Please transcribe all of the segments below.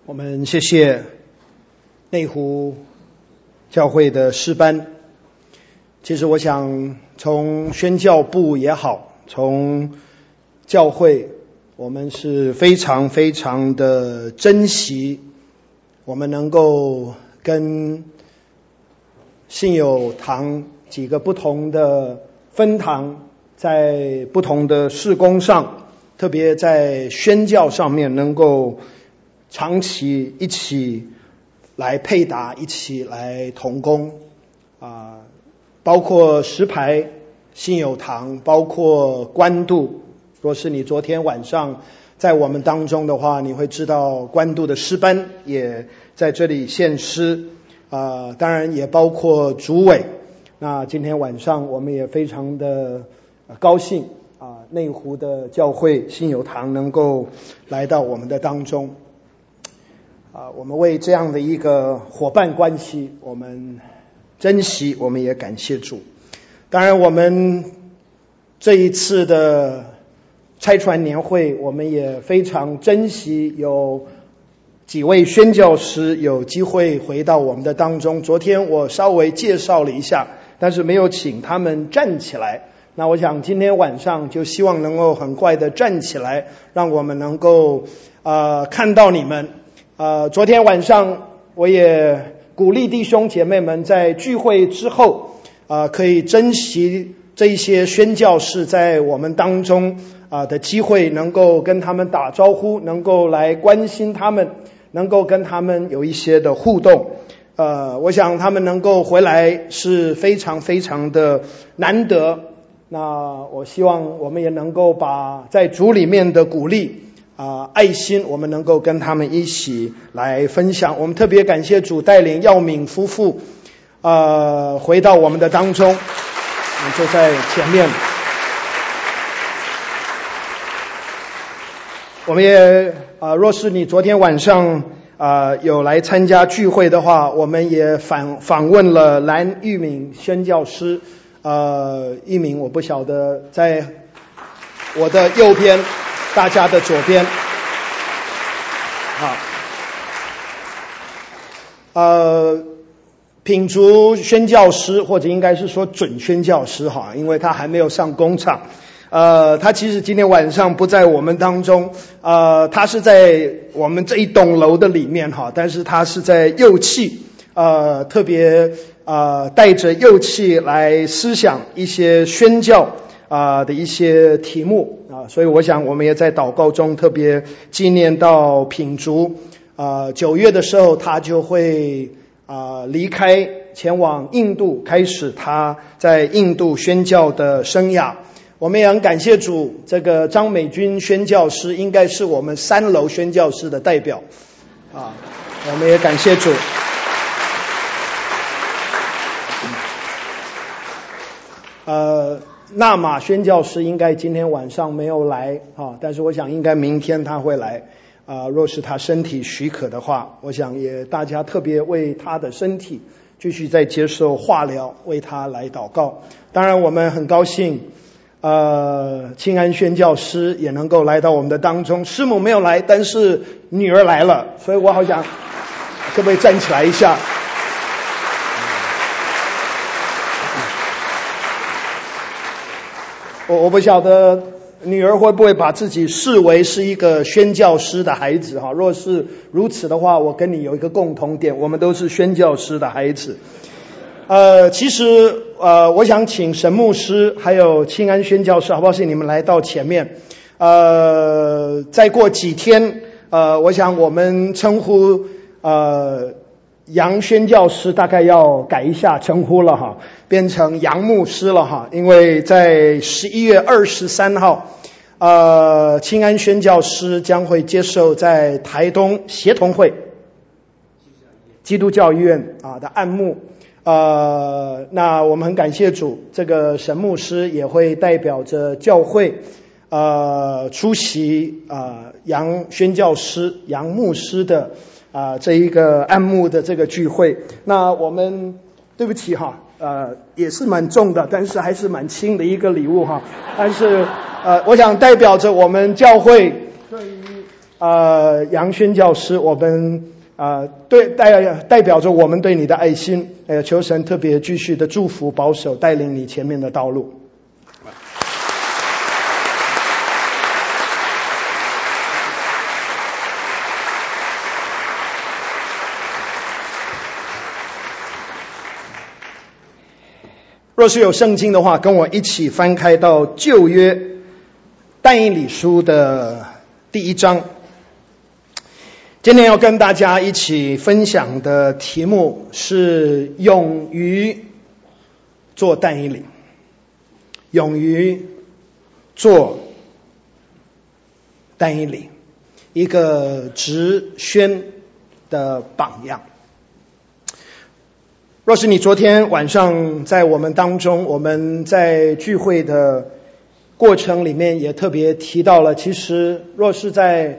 我们谢谢内湖教会的诗班。其实我想从宣教部也好，从教会，我们是非常非常的珍惜我们能够跟信友堂几个不同的分堂在不同的事工上，特别在宣教上面能够长期一起来配搭，一起来同工包括石牌信友堂，包括关渡。若是你昨天晚上在我们当中的话，你会知道关渡的诗班也在这里献诗当然也包括主委。那今天晚上我们也非常的高兴内湖的教会信友堂能够来到我们的当中我们为这样的一个伙伴关系我们珍惜，我们也感谢主。当然我们这一次的差传年会，我们也非常珍惜有几位宣教师有机会回到我们的当中。昨天我稍微介绍了一下，但是没有请他们站起来。那我想今天晚上就希望能够很快的站起来，让我们能够看到你们。昨天晚上我也鼓励弟兄姐妹们在聚会之后可以珍惜这一些宣教士在我们当中的机会，能够跟他们打招呼，能够来关心他们，能够跟他们有一些的互动。我想他们能够回来是非常非常的难得。那我希望我们也能够把在主里面的鼓励爱心，我们能够跟他们一起来分享。我们特别感谢主带领耀敏夫妇回到我们的当中，我们就在前面。我们也若是你昨天晚上有来参加聚会的话，我们也访问了蓝玉敏宣教师。玉敏我不晓得在我的右边，大家的左边品竹宣教师，或者应该是说准宣教师因为他还没有上工场。他其实今天晚上不在我们当中，他是在我们这一栋楼的里面但是他是在幼器特别带着幼器来思想一些宣教的一些题目所以我想我们也在祷告中特别纪念到品竹9月的时候他就会离开前往印度，开始他在印度宣教的生涯。我们也很感谢主，这个张美君宣教师应该是我们3楼宣教师的代表我们也感谢主。纳马宣教师应该今天晚上没有来但是我想应该明天他会来若是他身体许可的话，我想也大家特别为他的身体继续在接受化疗，为他来祷告。当然我们很高兴庆安宣教师也能够来到我们的当中。师母没有来，但是女儿来了，所以我好想可不可以站起来一下。我不晓得女儿会不会把自己视为是一个宣教师的孩子若是如此的话，我跟你有一个共同点，我们都是宣教师的孩子。其实我想请神牧师还有庆安宣教师好不好，是你们来到前面。再过几天我想我们称呼杨宣教师大概要改一下称呼了变成杨牧师了因为在11月23号庆安宣教师将会接受在台东协同会基督教医院的按牧那我们很感谢主，这个神牧师也会代表着教会出席杨宣教师杨牧师的这一个按牧的这个聚会。那我们对不起也是蛮重的，但是还是蛮轻的一个礼物但是我想代表着我们教会对于杨宣教师，我们代表着我们对你的爱心，求神特别继续的祝福保守带领你前面的道路。若是有圣经的话，跟我一起翻开到旧约但以理书的第1章。今天要跟大家一起分享的题目是勇于做但以理，勇于做但以理，一个直宣的榜样。若是你昨天晚上在我们当中，我们在聚会的过程里面也特别提到了，其实若是在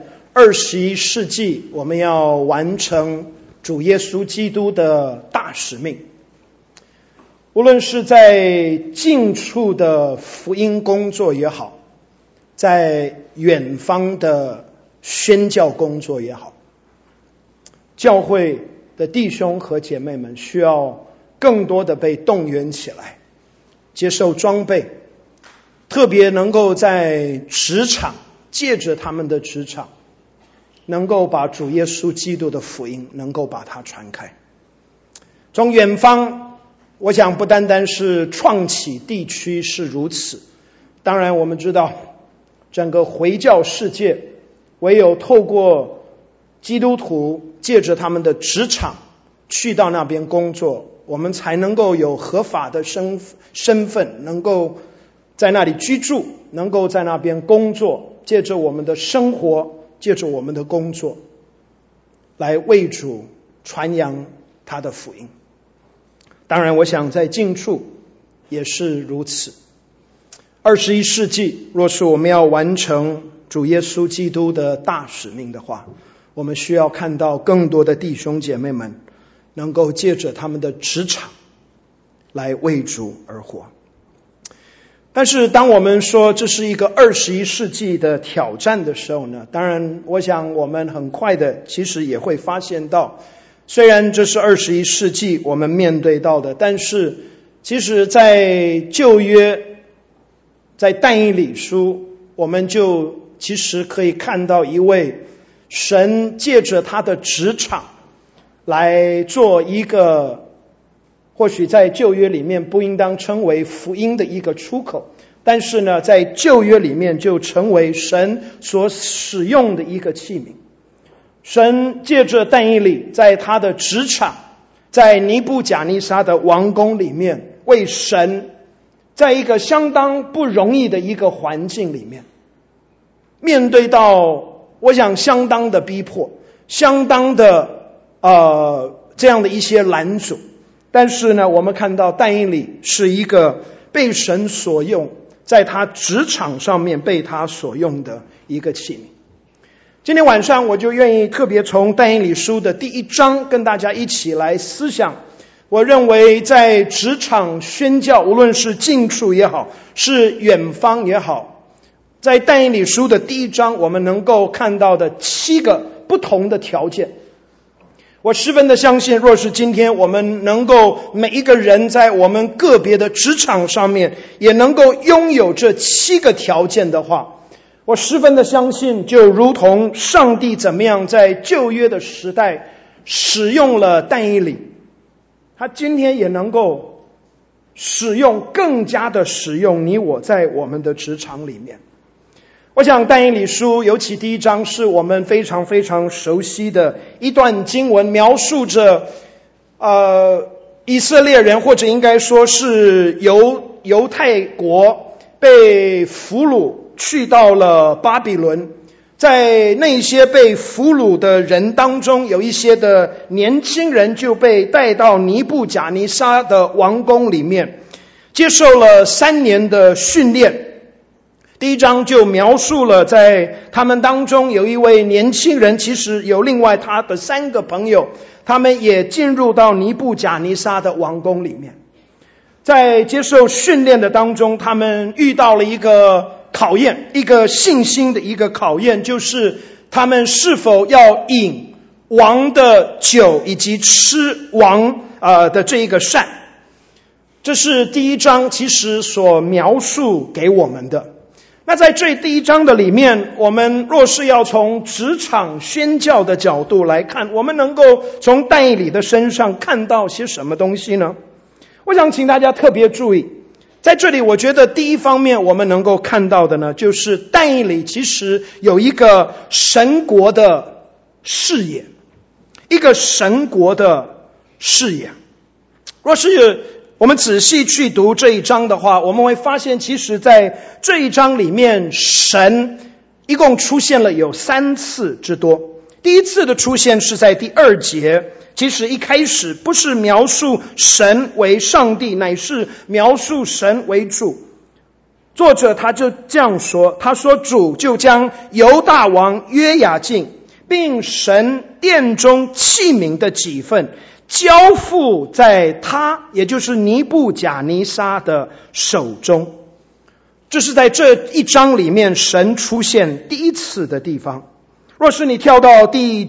21世纪，我们要完成主耶稣基督的大使命，无论是在近处的福音工作也好，在远方的宣教工作也好，教会的弟兄和姐妹们需要更多的被动员起来，接受装备，特别能够在职场，借着他们的职场，能够把主耶稣基督的福音能够把它传开。从远方，我想不单单是创启地区是如此，当然我们知道整个回教世界唯有透过基督徒借着他们的职场去到那边工作，我们才能够有合法的身份，能够在那里居住，能够在那边工作，借着我们的生活，借着我们的工作来为主传扬他的福音。当然我想在近处也是如此。21世纪若是我们要完成主耶稣基督的大使命的话，我们需要看到更多的弟兄姐妹们能够借着他们的职场来为主而活。但是当我们说这是一个21世纪的挑战的时候呢，当然我想我们很快的其实也会发现到，虽然这是21世纪我们面对到的，但是其实在旧约，在但以理书，我们就其实可以看到一位神借着他的职场来做一个，或许在旧约里面不应当称为福音的一个出口，但是呢，在旧约里面就成为神所使用的一个器皿。神借着但以理在他的职场，在尼布甲尼撒的王宫里面，为神在一个相当不容易的一个环境里面，面对到我想相当的逼迫，相当的这样的一些拦阻，但是呢，我们看到但以理是一个被神所用，在他职场上面被他所用的一个器皿。今天晚上我就愿意特别从但以理书的第1章跟大家一起来思想，我认为在职场宣教，无论是近处也好，是远方也好，在但以理书的第1章我们能够看到的7个不同的条件。我十分的相信，若是今天我们能够每一个人在我们个别的职场上面也能够拥有这7个条件的话，我十分的相信，就如同上帝怎么样在旧约的时代使用了但以理，他今天也能够使用，更加的使用你我在我们的职场里面。我想但以理书尤其第1章是我们非常非常熟悉的一段经文，描述着以色列人，或者应该说是犹太国被俘虏去到了巴比伦，在那些被俘虏的人当中，有一些的年轻人就被带到尼布甲尼撒的王宫里面，接受了3年的训练。第1章就描述了在他们当中有一位年轻人，其实有另外他的3个朋友，他们也进入到尼布甲尼撒的王宫里面。在接受训练的当中，他们遇到了一个考验，一个信心的一个考验，就是他们是否要饮王的酒以及吃王的这一个膳。这是第一章其实所描述给我们的。那在这第一章的里面，我们若是要从职场宣教的角度来看，我们能够从但以理的身上看到些什么东西呢？我想请大家特别注意，在这里我觉得第一方面我们能够看到的呢，就是但以理其实有一个神国的视野，一个神国的视野。若是我们仔细去读这一章的话，我们会发现其实在这一章里面，神一共出现了有3次之多。第一次的出现是在第2节，其实一开始不是描述神为上帝，乃是描述神为主。作者他就这样说，他说主就将犹大王约雅敬并神殿中器皿的几份交付在他，也就是尼布甲尼撒的手中。这是在这一章里面神出现第一次的地方。若是你跳到第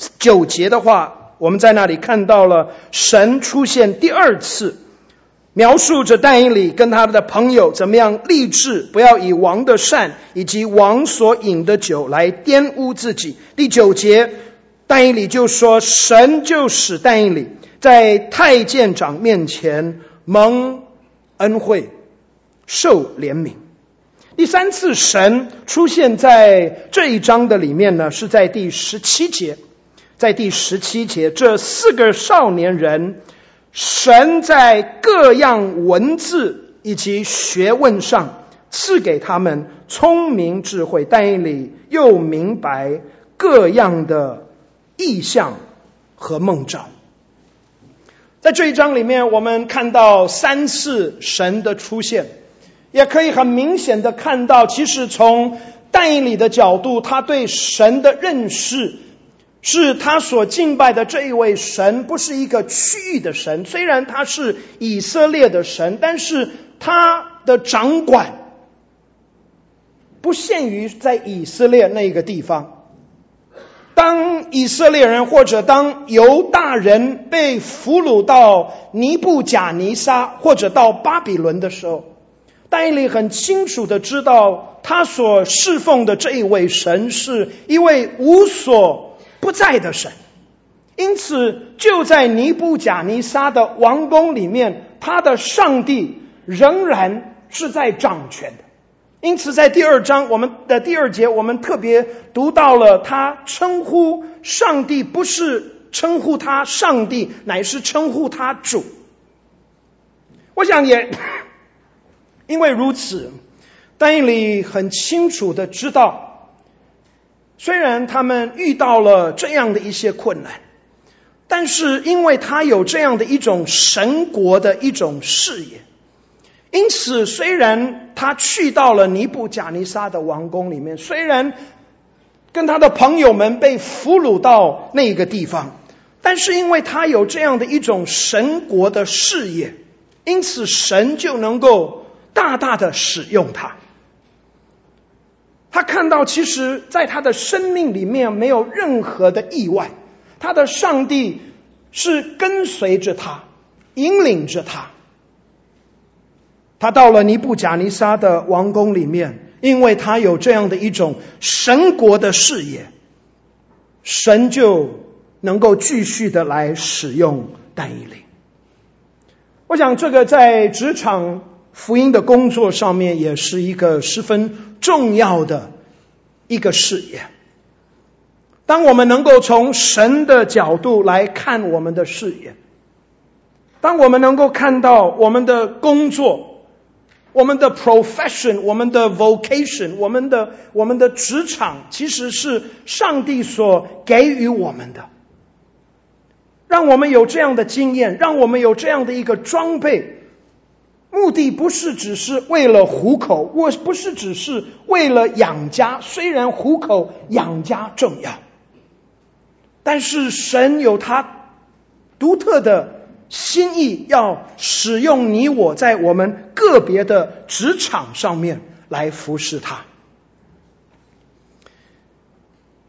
9节的话，我们在那里看到了神出现第2次，描述着但以理跟他的朋友怎么样立志不要以王的膳以及王所饮的酒来玷污自己。第9节但以理就说，神就使但以理在太监长面前蒙恩惠，受怜悯。第3次神出现在这一章的里面呢，是在第17节。在第17节，这4个少年人，神在各样文字以及学问上赐给他们聪明智慧，但以理又明白各样的意象和梦兆。在这一章里面，我们看到3次神的出现，也可以很明显的看到，其实从但以理的角度，他对神的认识是他所敬拜的这一位神不是一个区域的神，虽然他是以色列的神，但是他的掌管不限于在以色列那个地方。当以色列人或者当犹大人被俘虏到尼布甲尼撒或者到巴比伦的时候，但以理很清楚的知道他所侍奉的这一位神是一位无所不在的神，因此就在尼布甲尼撒的王宫里面，他的上帝仍然是在掌权的。因此在第2章我们的第2节，我们特别读到了他称呼上帝不是称呼他上帝，乃是称呼他主。我想也因为如此，但以理很清楚的知道，虽然他们遇到了这样的一些困难，但是因为他有这样的一种神国的一种视野，因此虽然他去到了尼布甲尼撒的王宫里面，虽然跟他的朋友们被俘虏到那个地方，但是因为他有这样的一种神国的视野，因此神就能够大大的使用他。他看到其实在他的生命里面没有任何的意外，他的上帝是跟随着他，引领着他。他到了尼布甲尼撒的王宫里面，因为他有这样的一种神国的视野，神就能够继续的来使用但以理。我想这个在职场福音的工作上面也是一个十分重要的一个视野。当我们能够从神的角度来看我们的视野，当我们能够看到我们的工作，我们的 profession， 我们的 vocation， 我们的职场其实是上帝所给予我们的，让我们有这样的经验，让我们有这样的一个装备，目的不是只是为了糊口，不是只是为了养家，虽然糊口养家重要，但是神有他独特的心意，要使用你我在我们个别的职场上面来服侍他。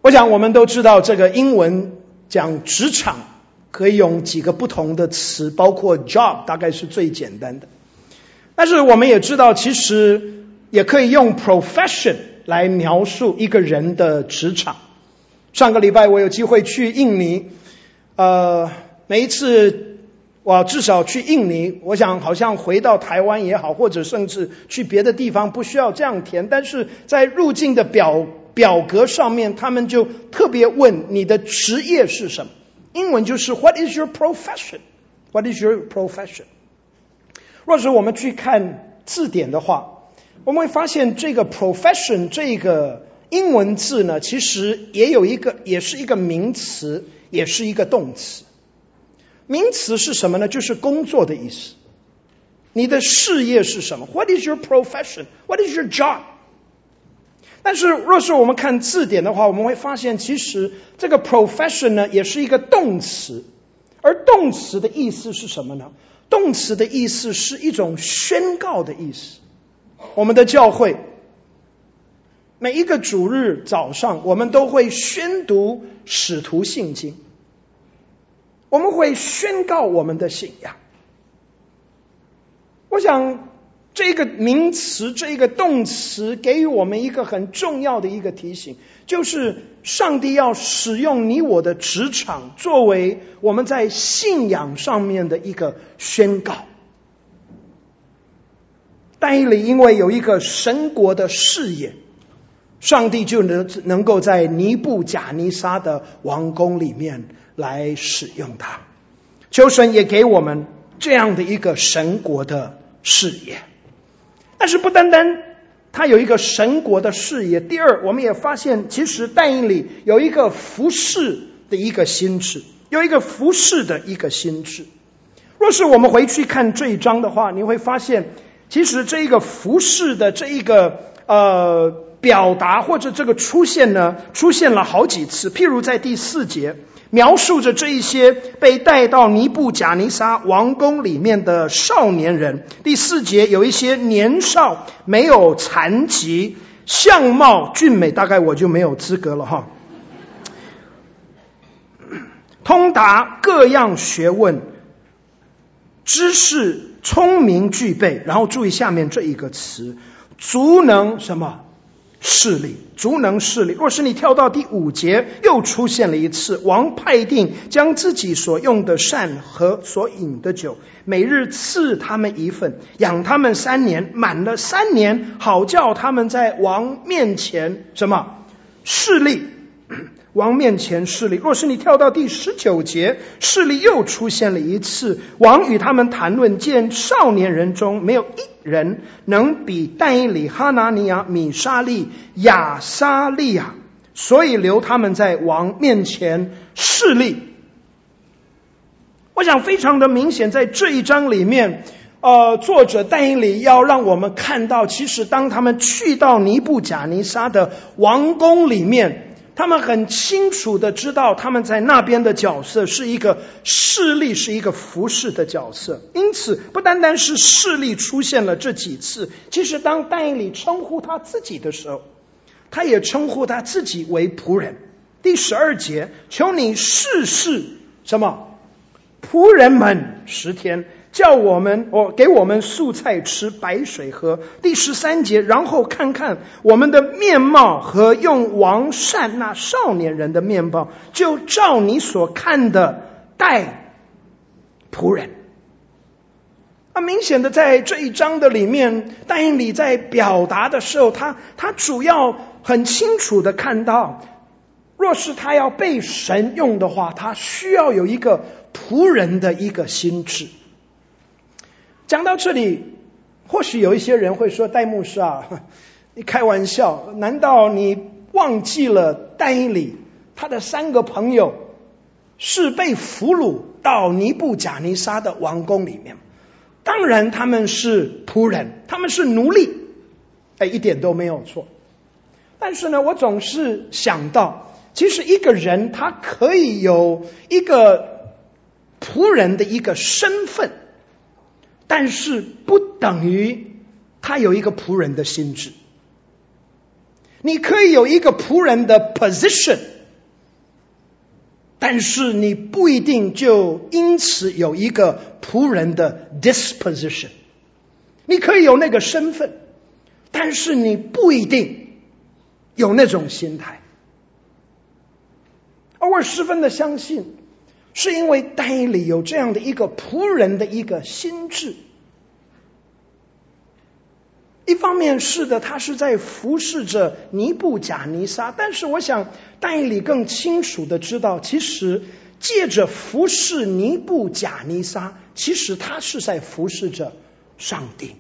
我想我们都知道，这个英文讲职场可以用几个不同的词，包括 job 大概是最简单的。但是我们也知道，其实也可以用 profession 来描述一个人的职场。上个礼拜我有机会去印尼，每一次我至少去印尼，我想好像回到台湾也好，或者甚至去别的地方不需要这样填，但是在入境的表格上面，他们就特别问你的职业是什么。英文就是 What is your profession? What is your profession? 若是我们去看字典的话，我们会发现这个 profession 这个英文字呢，其实也是一个名词，也是一个动词。名词是什么呢？就是工作的意思。你的事业是什么？ What is your profession? What is your job? 但是若是我们看字典的话，我们会发现其实这个 profession 呢也是一个动词。而动词的意思是什么呢？动词的意思是一种宣告的意思。我们的教会每一个主日早上，我们都会宣读使徒信经，我们会宣告我们的信仰。我想这个名词，这个动词给予我们一个很重要的一个提醒，就是上帝要使用你我的职场作为我们在信仰上面的一个宣告。但以理因为有一个神国的视野，上帝就能够在尼布甲尼撒的王宫里面来使用它。求神也给我们这样的一个神国的视野。但是不单单他有一个神国的视野，第二，我们也发现其实但以理有一个服侍的一个心智，有一个服侍的一个心智。若是我们回去看这一章的话，你会发现其实这一个服侍的这一个表达或者这个出现了好几次。譬如在第4节描述着这一些被带到尼布甲尼撒王宫里面的少年人。第4节有一些年少没有残疾，相貌俊美，大概我就没有资格了哈。通达各样学问，知识聪明具备，然后注意下面这一个词，足能什么？势力，足能势力。若是你跳到第5节，又出现了一次，王派定将自己所用的膳和所饮的酒，每日赐他们一份，养他们3年，满了3年，好叫他们在王面前什么？势力。王面前势力。若是你跳到第19节，势力又出现了一次，王与他们谈论，见少年人中没有一人能比但以理、哈拿尼亚、米沙利、亚撒利亚，所以留他们在王面前势力。我想非常的明显，在这一章里面作者但以理要让我们看到，其实当他们去到尼布甲尼撒的王宫里面，他们很清楚的知道他们在那边的角色是一个势力，是一个服侍的角色。因此不单单是势力出现了这几次，其实当但以理称呼他自己的时候，他也称呼他自己为仆人。第12节，求你试试什么？仆人们10天，给我们素菜吃，白水喝。第13节，然后看看我们的面貌和用王膳那少年人的面貌，就照你所看的待仆人。明显的在这一章的里面，但以理在表达的时候，他主要很清楚的看到，若是他要被神用的话，他需要有一个仆人的一个心智。讲到这里，或许有一些人会说，戴牧师啊，你开玩笑，难道你忘记了但以理他的3个朋友是被俘虏到尼布甲尼撒的王宫里面？当然他们是仆人，他们是奴隶，一点都没有错。但是呢，我总是想到，其实一个人他可以有一个仆人的一个身份，但是不等于他有一个仆人的心智。你可以有一个仆人的 position， 但是你不一定就因此有一个仆人的 disposition。你可以有那个身份，但是你不一定有那种心态。而我十分的相信，是因为但以理有这样的一个仆人的一个心智。一方面是的，他是在服侍着尼布甲尼撒，但是我想但以理更清楚的知道，其实借着服侍尼布甲尼撒，其实他是在服侍着上帝。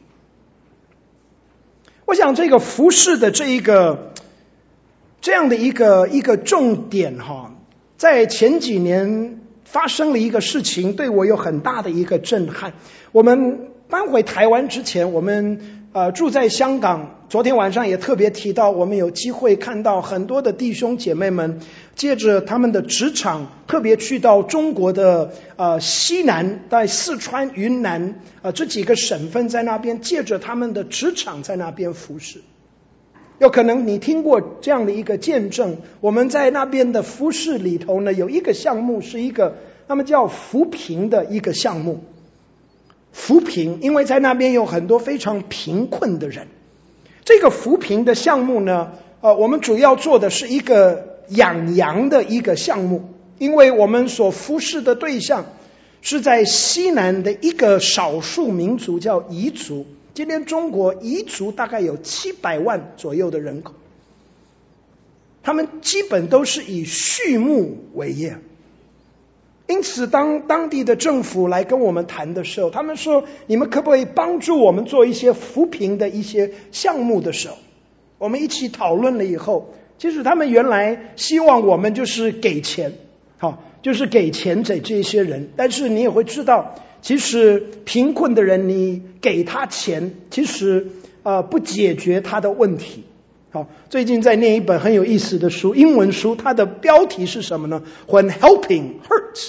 我想这个服侍的这样的一个重点在前几年发生了一个事情，对我有很大的一个震撼。我们搬回台湾之前，我们住在香港，昨天晚上也特别提到，我们有机会看到很多的弟兄姐妹们借着他们的职场，特别去到中国的西南，在四川云南这几个省份，在那边借着他们的职场在那边服侍。有可能你听过这样的一个见证，我们在那边的服侍里头呢，有一个项目是一个他们叫扶贫的一个项目。扶贫，因为在那边有很多非常贫困的人。这个扶贫的项目呢，我们主要做的是一个养羊的一个项目，因为我们所服侍的对象是在西南的一个少数民族叫彝族。今天中国彝族大概有700万左右的人口，他们基本都是以畜牧为业。因此当地的政府来跟我们谈的时候，他们说你们可不可以帮助我们做一些扶贫的一些项目的时候，我们一起讨论了以后，其实他们原来希望我们就是给钱，就是给钱给这些人，但是你也会知道，其实贫困的人你给他钱，其实不解决他的问题。最近在念一本很有意思的书，英文书，它的标题是什么呢？ When helping hurts。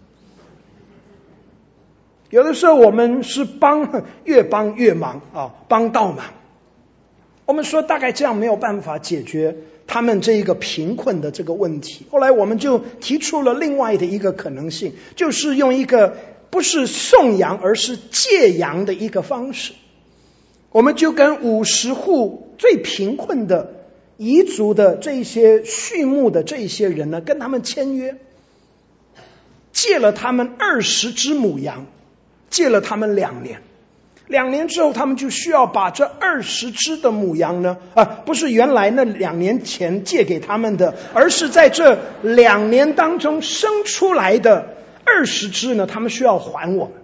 有的时候我们是越帮越忙帮倒忙。我们说大概这样没有办法解决他们这一个贫困的这个问题。后来我们就提出了另外的一个可能性，就是用一个不是送羊而是借羊的一个方式。我们就跟50户最贫困的彝族的这些畜牧的这些人呢，跟他们签约，借了他们20只母羊，借了他们2年。2年之后，他们就需要把这20只的母羊呢，不是原来那2年前借给他们的，而是在这2年当中生出来的20只呢，他们需要还我们。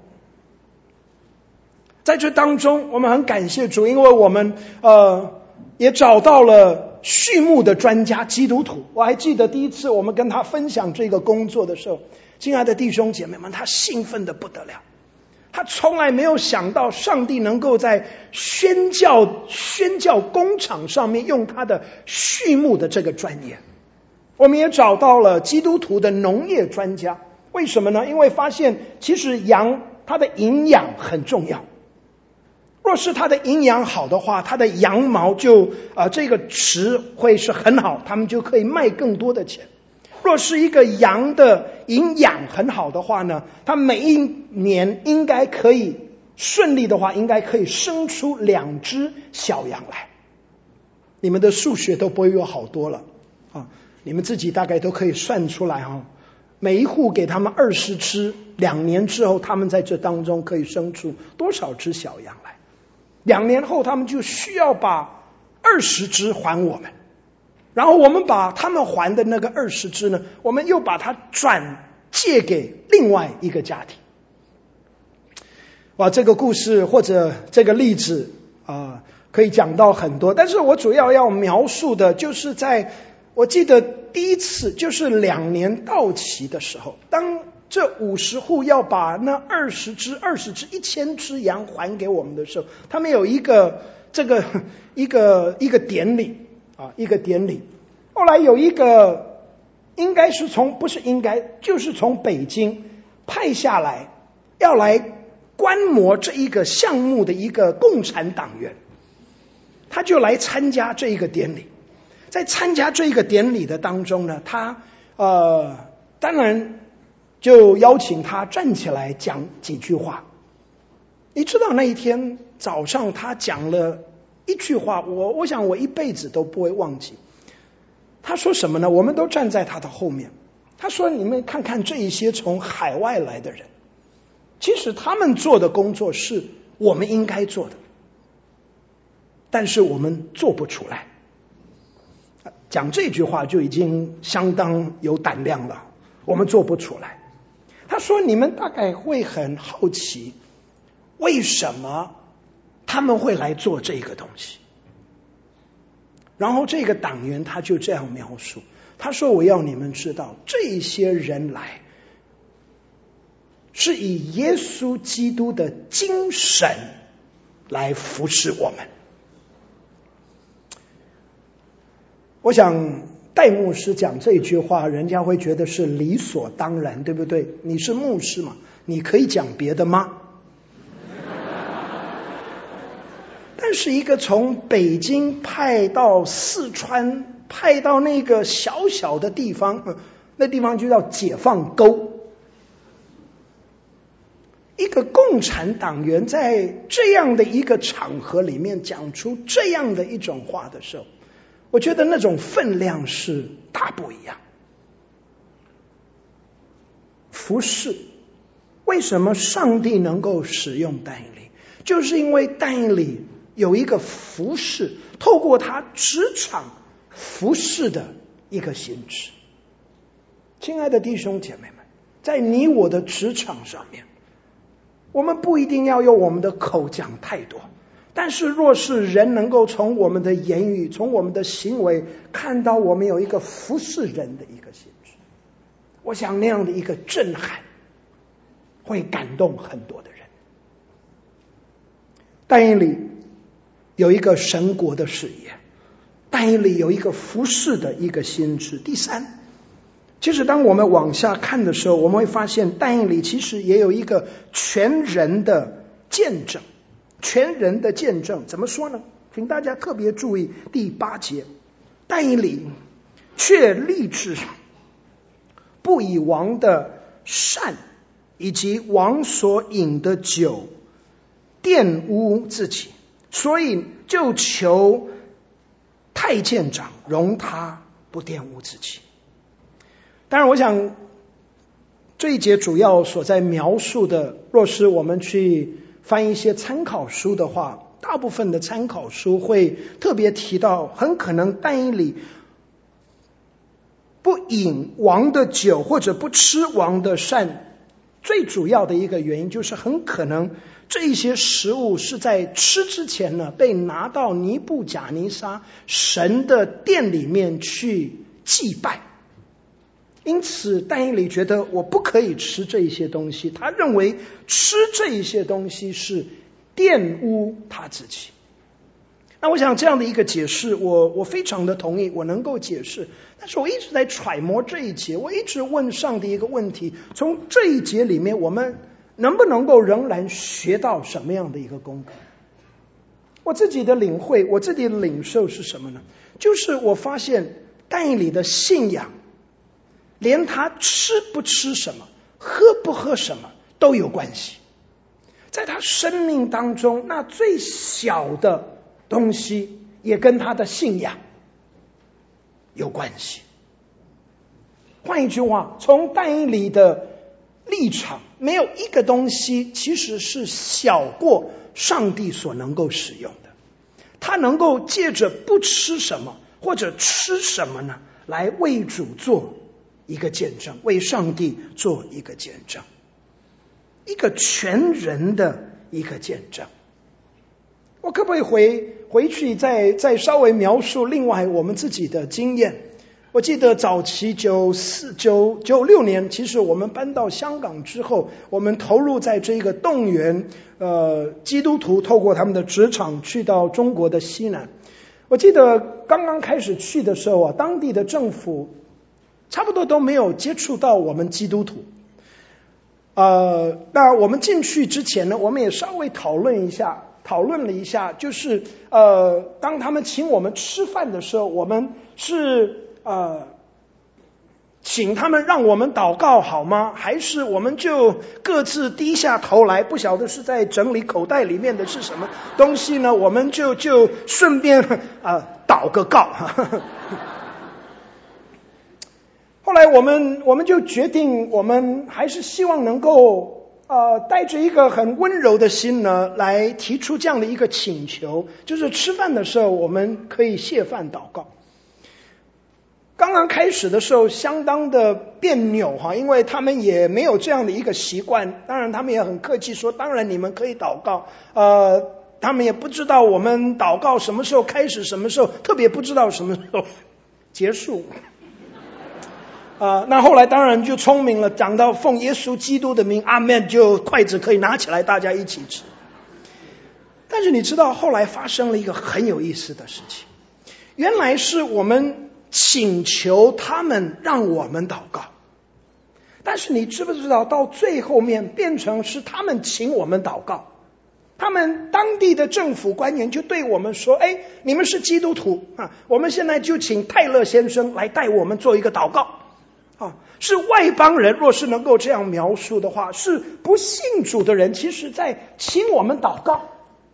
在这当中，我们很感谢主，因为我们也找到了畜牧的专家基督徒。我还记得第一次我们跟他分享这个工作的时候，亲爱的弟兄姐妹们，他兴奋得不得了。他从来没有想到上帝能够在宣教工场上面用他的畜牧的这个专业。我们也找到了基督徒的农业专家。为什么呢？因为发现其实羊它的营养很重要。若是它的营养好的话，它的羊毛就这个值会是很好，他们就可以卖更多的钱。若是一个羊的营养很好的话呢，它每一年应该可以顺利的话，应该可以生出2只小羊来。你们的数学都不会有好多了你们自己大概都可以算出来每一户给他们20只，2年之后他们在这当中可以生出多少只小羊来。2年后他们就需要把20只还我们，然后我们把他们还的那个20只呢，我们又把它转借给另外一个家庭。这个故事或者这个例子可以讲到很多，但是我主要要描述的就是我记得第一次就是2年到期的时候，当这50户要把那20只1000只羊还给我们的时候，他们有一个典礼一个典礼。后来有一个就是从北京派下来要来观摩这一个项目的一个共产党员，他就来参加这一个典礼。在参加这一个典礼的当中呢，他当然就邀请他站起来讲几句话。你知道那一天早上他讲了一句话，我想我一辈子都不会忘记。他说什么呢？我们都站在他的后面。他说，你们看看这一些从海外来的人，其实他们做的工作是我们应该做的，但是我们做不出来。讲这句话就已经相当有胆量了，我们做不出来。他说，你们大概会很好奇，为什么他们会来做这个东西。然后这个党员他就这样描述，他说，我要你们知道，这些人来是以耶稣基督的精神来服侍我们。我想戴牧师讲这句话，人家会觉得是理所当然，对不对？你是牧师嘛，你可以讲别的吗？但是一个从北京派到四川，派到那个小小的地方，那地方就叫解放沟，一个共产党员在这样的一个场合里面讲出这样的一种话的时候，我觉得那种分量是大不一样。服侍，为什么上帝能够使用但以理？就是因为但以理有一个服侍，透过他职场服侍的一个心智。亲爱的弟兄姐妹们，在你我的职场上面，我们不一定要用我们的口讲太多，但是若是人能够从我们的言语，从我们的行为看到我们有一个服侍人的一个心智，我想那样的一个震撼会感动很多的人。但以理有一个神国的视野，但以理有一个服侍的一个心智。第三，其实当我们往下看的时候，我们会发现但以理其实也有一个全人的见证。全人的见证怎么说呢？请大家特别注意第8节，但以理却立志不以王的膳以及王所饮的酒玷污自己，所以就求太监长容他不玷污自己。当然我想这一节主要所在描述的，若是我们去翻一些参考书的话，大部分的参考书会特别提到，很可能但以理不饮王的酒或者不吃王的膳，最主要的一个原因就是很可能这些食物是在吃之前呢，被拿到尼布甲尼撒神的殿里面去祭拜。因此但以理觉得我不可以吃这一些东西，他认为吃这一些东西是玷污他自己。那我想这样的一个解释，我非常的同意，我能够解释。但是我一直在揣摩这一节，我一直问上帝一个问题，从这一节里面我们能不能够仍然学到什么样的一个功课？我自己的领会，我自己的领受是什么呢？就是我发现但以理的信仰连他吃不吃什么，喝不喝什么都有关系。在他生命当中，那最小的东西也跟他的信仰有关系。换一句话，从但以理的立场，没有一个东西其实是小过上帝所能够使用的。他能够借着不吃什么或者吃什么呢，来为主做一个见证，为上帝做一个见证，一个全人的一个见证。我可不可以回去再稍微描述另外我们自己的经验？我记得早期96年，其实我们搬到香港之后，我们投入在这个动员基督徒透过他们的职场去到中国的西南。我记得刚刚开始去的时候啊，当地的政府差不多都没有接触到我们基督徒。那我们进去之前呢，我们也稍微讨论了一下，就是当他们请我们吃饭的时候，我们是请他们让我们祷告好吗？还是我们就各自低下头来，不晓得是在整理口袋里面的是什么东西呢？我们就顺便祷个告。后来我们就决定，我们还是希望能够带着一个很温柔的心呢，来提出这样的一个请求，就是吃饭的时候我们可以谢饭祷告。刚刚开始的时候相当的别扭因为他们也没有这样的一个习惯，当然他们也很客气说当然你们可以祷告，他们也不知道我们祷告什么时候开始，什么时候特别不知道什么时候结束。那后来当然就聪明了，讲到奉耶稣基督的名阿们，就筷子可以拿起来大家一起吃。但是你知道后来发生了一个很有意思的事情，原来是我们请求他们让我们祷告，但是你知不知道到最后面变成是他们请我们祷告，他们当地的政府官员就对我们说，你们是基督徒我们现在就请泰勒先生来带我们做一个祷告是外邦人若是能够这样描述的话，是不信主的人其实在请我们祷告。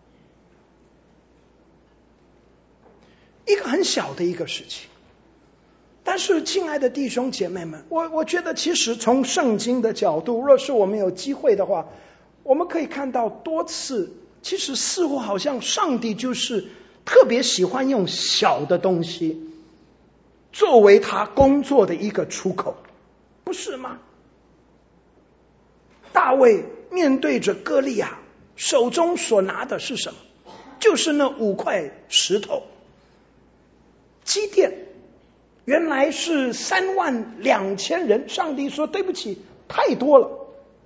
一个很小的一个事情，但是亲爱的弟兄姐妹们，我觉得其实从圣经的角度，若是我们有机会的话，我们可以看到多次，其实似乎好像上帝就是特别喜欢用小的东西作为他工作的一个出口，不是吗？大卫面对着歌利亚，手中所拿的是什么？就是那5块石头。基甸原来是32000人，上帝说对不起，太多了。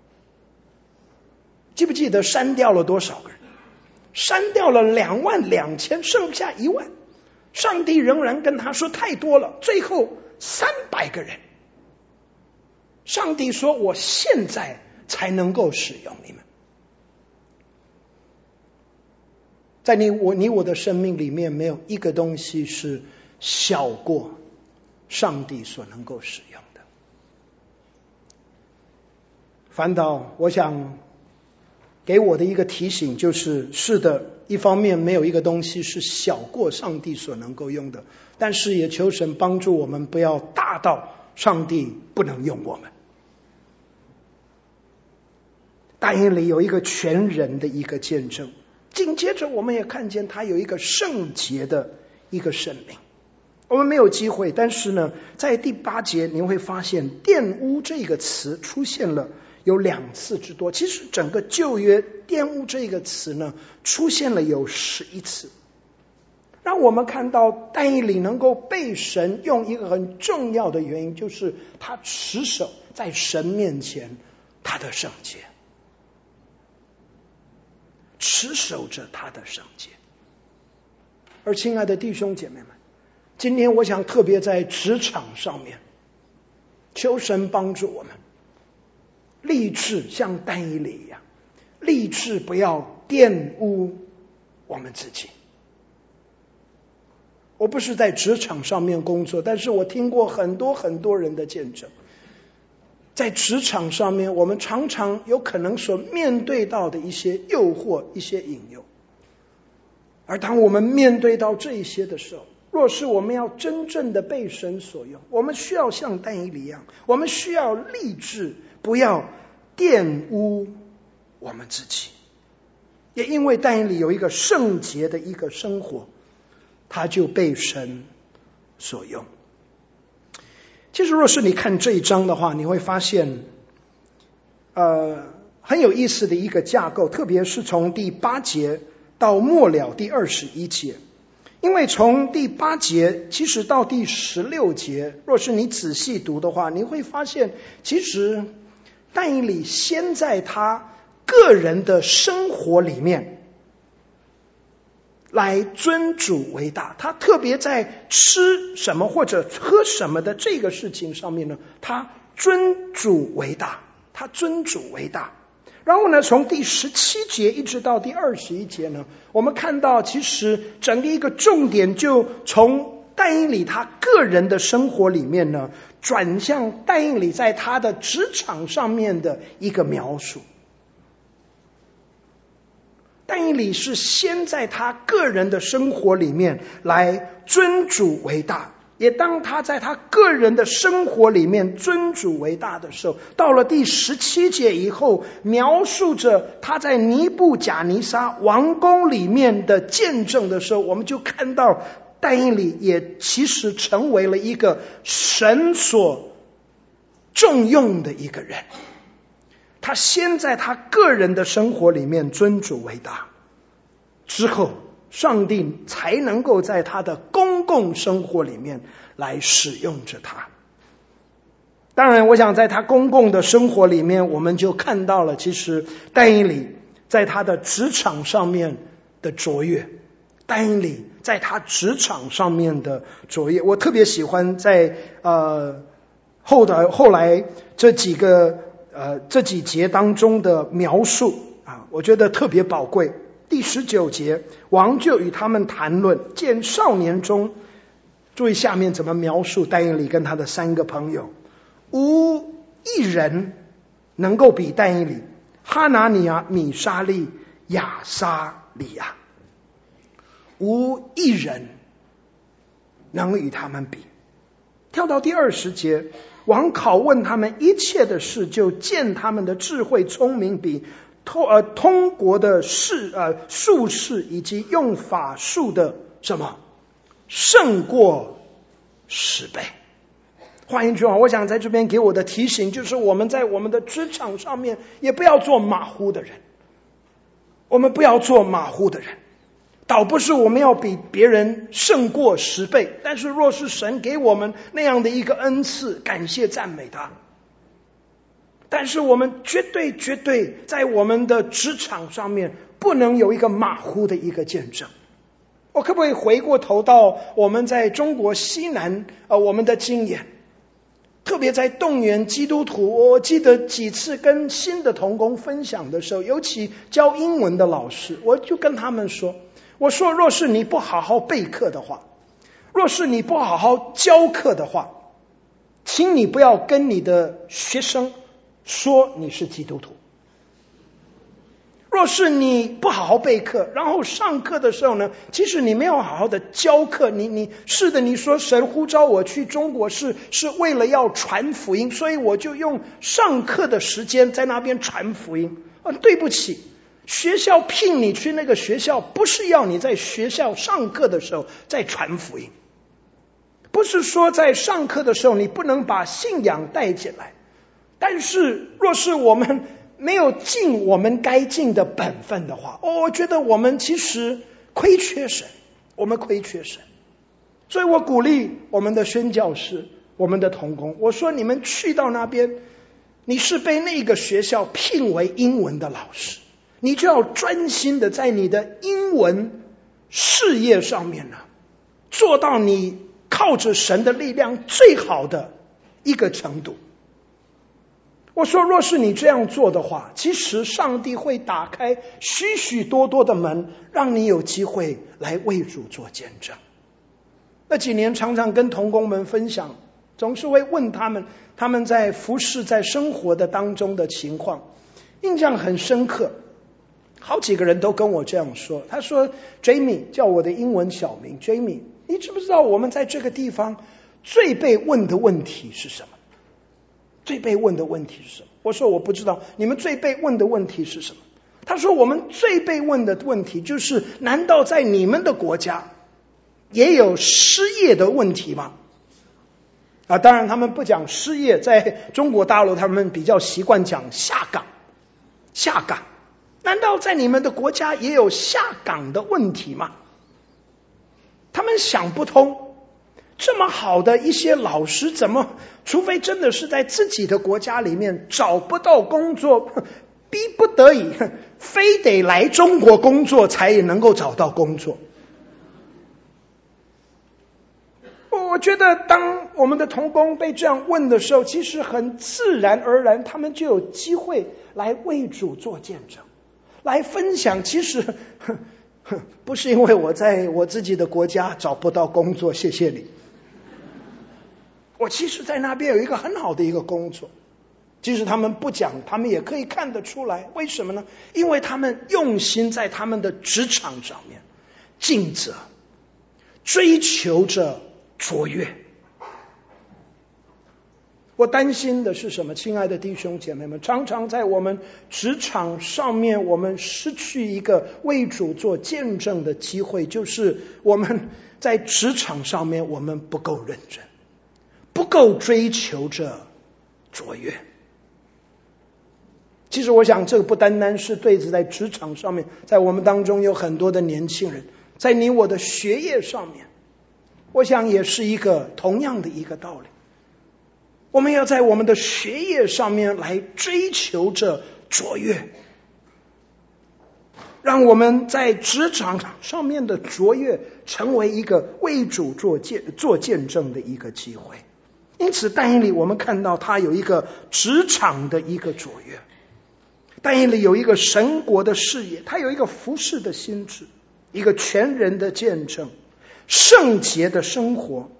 记不记得删掉了多少个人？删掉了22000，剩下1万。上帝仍然跟他说太多了，最后300个人。上帝说我现在才能够使用你们。在你我的生命里面，没有一个东西是小过上帝所能够使用的。反倒我想给我的一个提醒就是，是的，一方面没有一个东西是小过上帝所能够用的，但是也求神帮助我们不要大到上帝不能用我们。但以理有一个全人的一个见证，紧接着我们也看见他有一个圣洁的一个生命。我们没有机会，但是呢，在第8节你会发现玷污这个词出现了有2次之多。其实整个旧约玷污这个词呢出现了有11次，让我们看到但以理能够被神用一个很重要的原因，就是他持守在神面前他的圣洁，持守着他的圣洁。而亲爱的弟兄姐妹们，今天我想特别在职场上面，求神帮助我们立志像但以理一样，立志不要玷污我们自己。我不是在职场上面工作，但是我听过很多人的见证，在职场上面我们常常有可能所面对到的一些诱惑，一些引诱。而当我们面对到这一些的时候，若是我们要真正的被神所用，我们需要像但以理一样，我们需要立志不要玷污我们自己。也因为但以理有一个圣洁的一个生活，他就被神所用。其实若是你看这一章的话，你会发现很有意思的一个架构，特别是从第8节到末了第21节。因为从第8节其实到第16节，若是你仔细读的话，你会发现其实但以理先在他个人的生活里面来尊主为大，他特别在吃什么或者喝什么的这个事情上面呢，他尊主为大，他尊主为大。然后呢，从第17节一直到第21节呢，我们看到其实整个一个重点就从但以理他个人的生活里面呢，转向但以理在他的职场上面的一个描述。但以理是先在他个人的生活里面来尊主为大，也当他在他个人的生活里面尊主为大的时候，到了第17节以后，描述着他在尼布甲尼撒王宫里面的见证的时候，我们就看到但以理也其实成为了一个神所重用的一个人。他先在他个人的生活里面尊主为大，之后上帝才能够在他的公共生活里面来使用着他。当然我想在他公共的生活里面，我们就看到了其实但以理在他的职场上面的卓越，但以理在他职场上面的卓越。我特别喜欢在后来这几节当中的描述啊，我觉得特别宝贵。第19节，王就与他们谈论，见少年中，注意下面怎么描述但以理跟他的3个朋友，无一人能够比但以理、哈拿尼亚、米沙利、亚撒利亚，无一人能与他们比。跳到第20节，王拷问他们一切的事，就见他们的智慧聪明比通国的术士以及用法术的什么胜过10倍。换一句话，我想在这边给我的提醒就是，我们在我们的职场上面也不要做马虎的人，我们不要做马虎的人，倒不是我们要比别人胜过10倍，但是若是神给我们那样的一个恩赐，感谢赞美他。但是我们绝对在我们的职场上面不能有一个马虎的一个见证。我可不可以回过头到我们在中国西南我们的经验，特别在动员基督徒，我记得几次跟新的同工分享的时候，尤其教英文的老师，我就跟他们说，我说若是你不好好备课的话，若是你不好好教课的话，请你不要跟你的学生说你是基督徒。若是你不好好备课，然后上课的时候呢，其实你没有好好的教课，你是的，你说神呼召我去中国是为了要传福音，所以我就用上课的时间在那边传福音。对不起，学校聘你去那个学校，不是要你在学校上课的时候再传福音，不是说在上课的时候你不能把信仰带进来，但是若是我们没有尽我们该尽的本分的话，我觉得我们其实亏缺神，我们亏缺神。所以我鼓励我们的宣教士，我们的同工，我说你们去到那边，你是被那个学校聘为英文的老师，你就要专心的在你的英文事业上面呢，做到你靠着神的力量最好的一个程度。我说若是你这样做的话，其实上帝会打开许许多多的门，让你有机会来为主做见证。那几年常常跟同工们分享，总是会问他们在服侍在生活的当中的情况，印象很深刻。好几个人都跟我这样说，他说 Jamie， 叫我的英文小名 Jamie， 你知不知道我们在这个地方最被问的问题是什么？最被问的问题是什么？我说我不知道，你们最被问的问题是什么？他说我们最被问的问题就是，难道在你们的国家也有失业的问题吗？当然他们不讲失业，在中国大陆他们比较习惯讲下岗。难道在你们的国家也有下岗的问题吗？他们想不通，这么好的一些老师，怎么除非真的是在自己的国家里面找不到工作，逼不得已非得来中国工作才能够找到工作。我觉得当我们的同工被这样问的时候，其实很自然而然他们就有机会来为主做见证，来分享其实不是因为我在我自己的国家找不到工作，谢谢你。我其实在那边有一个很好的一个工作，即使他们不讲，他们也可以看得出来。为什么呢？因为他们用心在他们的职场上面尽责，追求着卓越。我担心的是什么？亲爱的弟兄姐妹们，常常在我们职场上面，我们失去一个为主做见证的机会，就是我们在职场上面我们不够认真，不够追求着卓越。其实我想这个不单单是对在职场上面，在我们当中有很多的年轻人，在你我的学业上面，我想也是一个同样的一个道理。我们要在我们的学业上面来追求着卓越，让我们在职场上面的卓越成为一个为主做见证的一个机会。因此但以理我们看到他有一个职场的一个卓越，但以理有一个神国的事业，他有一个服侍的心志，一个全人的见证，圣洁的生活，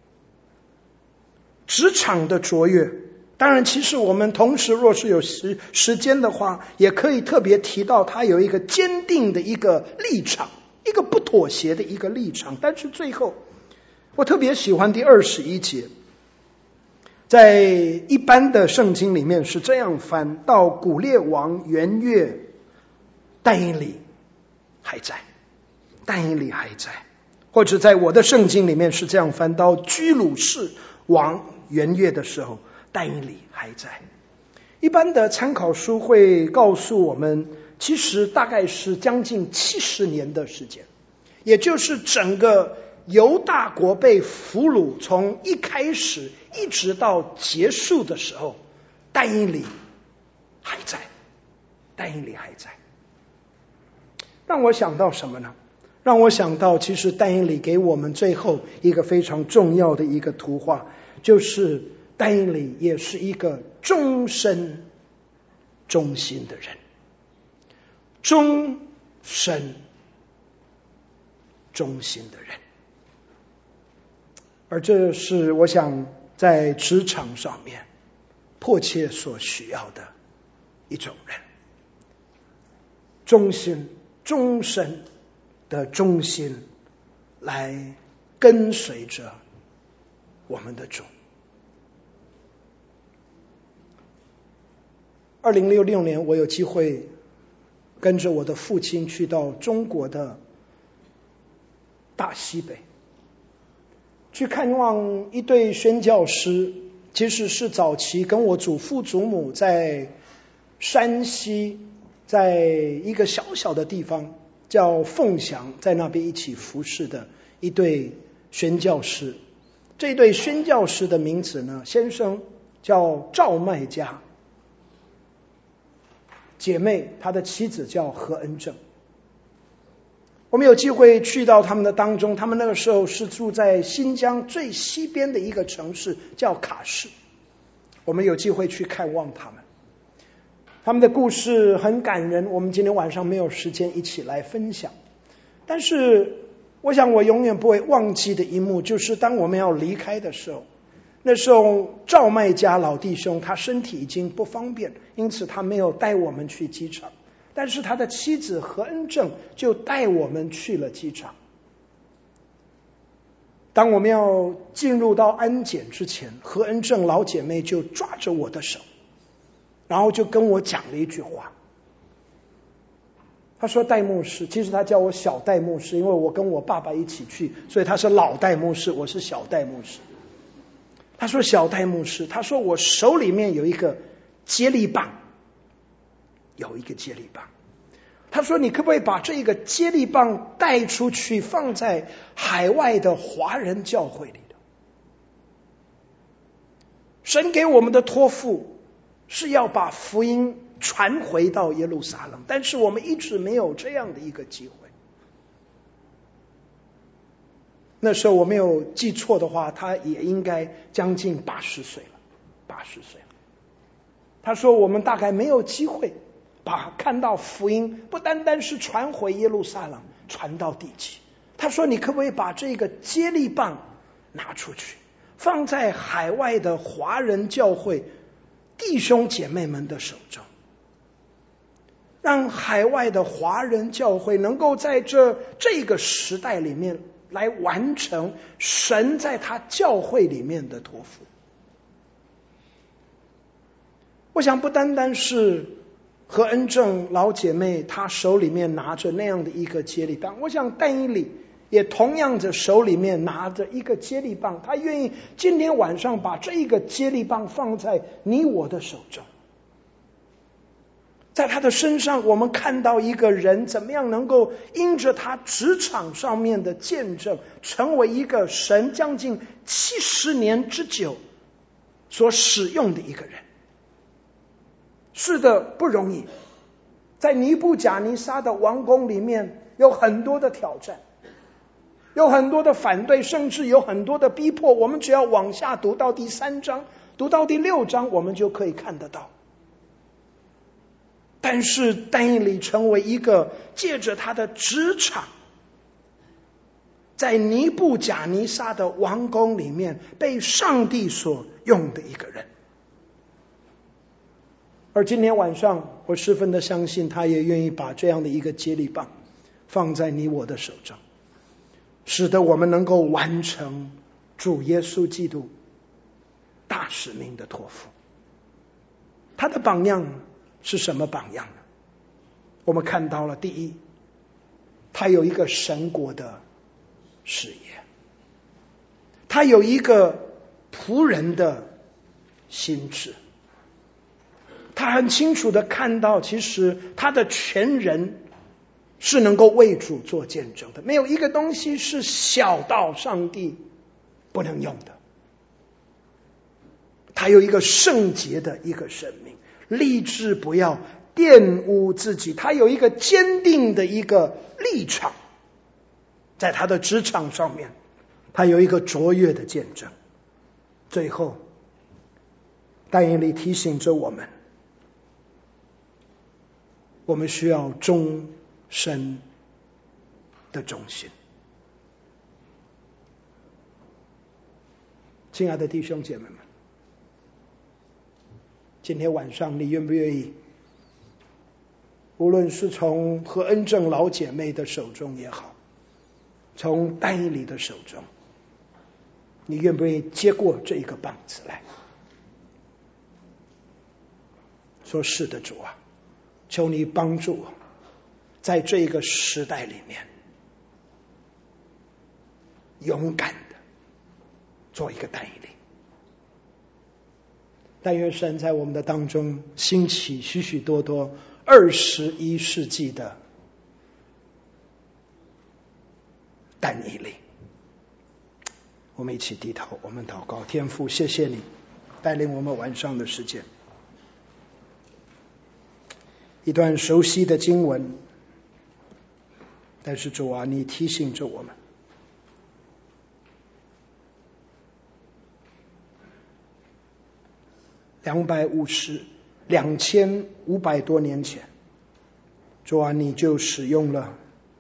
职场的卓越。当然其实我们同时若是有时间的话，也可以特别提到他有一个坚定的一个立场，一个不妥协的一个立场。但是最后我特别喜欢第21节，在一般的圣经里面是这样翻，到古列王元月，但以理还在，但以理还在。或者在我的圣经里面是这样翻，到居鲁士王元月的时候，但以理还在。一般的参考书会告诉我们，其实大概是将近70年的时间，也就是整个犹大国被俘虏从一开始一直到结束的时候，但以理还在，但以理还在。让我想到什么呢？让我想到其实但以理给我们最后一个非常重要的一个图画，就是但以理也是一个终身忠心的人，终身忠心的人。而这是我想在职场上面迫切所需要的一种人，忠心，终身的忠心来跟随着我们的主。2066年我有机会跟着我的父亲去到中国的大西北，去看望一对宣教师，其实是早期跟我祖父祖母在山西，在一个小小的地方叫凤翔，在那边一起服侍的一对宣教师。这对宣教师的名字呢，先生叫赵麦家，姐妹她的妻子叫何恩正。我们有机会去到他们的当中，他们那个时候是住在新疆最西边的一个城市叫卡市，我们有机会去看望他们。他们的故事很感人，我们今天晚上没有时间一起来分享。但是我想我永远不会忘记的一幕，就是当我们要离开的时候，那时候赵麦家老弟兄他身体已经不方便，因此他没有带我们去机场，但是他的妻子何恩正就带我们去了机场。当我们要进入到安检之前，何恩正老姐妹就抓着我的手，然后就跟我讲了一句话。他说戴牧师，其实他叫我小戴牧师，因为我跟我爸爸一起去，所以他是老戴牧师，我是小戴牧师。他说小戴牧师，他说我手里面有一个接力棒，有一个接力棒。他说你可不可以把这个接力棒带出去，放在海外的华人教会里的？神给我们的托付是要把福音传回到耶路撒冷，但是我们一直没有这样的一个机会。那时候我没有记错的话，他也应该将近80岁了，80岁了。他说我们大概没有机会看到福音不单单是传回耶路撒冷， 传到地极。他说你可不可以把这个接力棒拿出去，放在海外的华人教会弟兄姐妹们的手中，让海外的华人教会能够在这个时代里面来完成神在他教会里面的托付。我想不单单是何恩正老姐妹她手里面拿着那样的一个接力棒，我想但以理也同样的手里面拿着一个接力棒，他愿意今天晚上把这一个接力棒放在你我的手中。在他的身上我们看到一个人怎么样能够因着他职场上面的见证，成为一个神将近70年之久所使用的一个人。是的，不容易。在尼布甲尼撒的王宫里面有很多的挑战，有很多的反对，甚至有很多的逼迫。我们只要往下读到第3章，读到第6章，我们就可以看得到。但是但以理成为一个借着他的职场，在尼布甲尼撒的王宫里面被上帝所用的一个人。而今天晚上我十分的相信，他也愿意把这样的一个接力棒放在你我的手中，使得我们能够完成主耶稣基督大使命的托付。他的榜样是什么榜样呢？我们看到了，第一，他有一个神国的事业，他有一个仆人的心志，他很清楚的看到，其实他的全人是能够为主做见证的，没有一个东西是小到上帝不能用的。他有一个圣洁的一个生命，立志不要玷污自己，他有一个坚定的一个立场，在他的职场上面他有一个卓越的见证。最后但以理提醒着我们，我们需要终身的忠心。亲爱的弟兄姐妹们，今天晚上你愿不愿意，无论是从何恩正老姐妹的手中也好，从但以理的手中，你愿不愿意接过这一个棒子来，说是的，主啊，求你帮助我，在这个时代里面勇敢的做一个但以理。但愿神在我们的当中兴起许许多多21世纪的但以理。我们一起低头，我们祷告。天父，谢谢你带领我们晚上的时间，一段熟悉的经文，但是主啊，你提醒着我们，2500多年前，主啊，你就使用了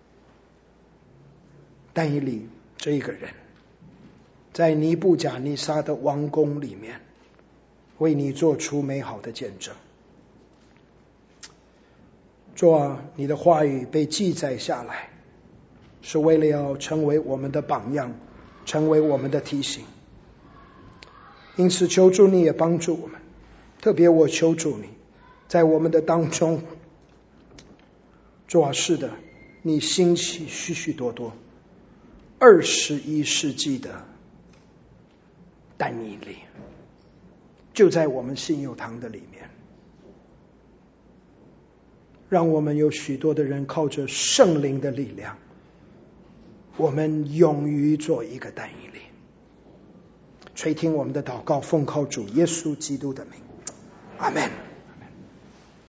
但以理这一个人，在尼布甲尼撒的王宫里面为你做出美好的见证。主啊，你的话语被记载下来，是为了要成为我们的榜样，成为我们的提醒。因此求主你也帮助我们，特别我求主你在我们的当中，主啊，是的，你兴起许许多多21世纪的但以理，就在我们信友堂的里面，让我们有许多的人靠着圣灵的力量，我们勇于做一个但以理。垂听我们的祷告，奉靠主耶稣基督的名，阿们。